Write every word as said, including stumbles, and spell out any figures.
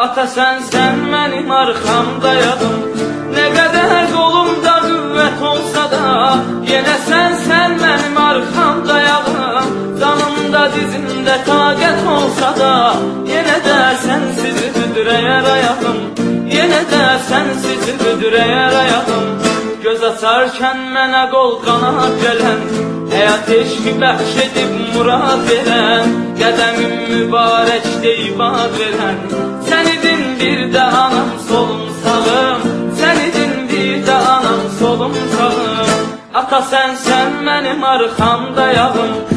Ata sen sen mənim arxamdayam. Nə qədər qolumda qüvvət olsa da, yenə sən sən mənim arxamdayam. Canımda dizimdə taqət olsa da, yenə də sənsiz büdrəyər ayağım. Yenə də sənsiz büdrəyər ayağım. Göz açarkən mənə qol qanat gələn, həyat eşqi bəxş edib murad verən, qədəmim mübarək deyib ad verən. Sən idin bir də anam solum sağım, sən idin bir də anam solum sağım. Ata sən sən mənim arxamdayam.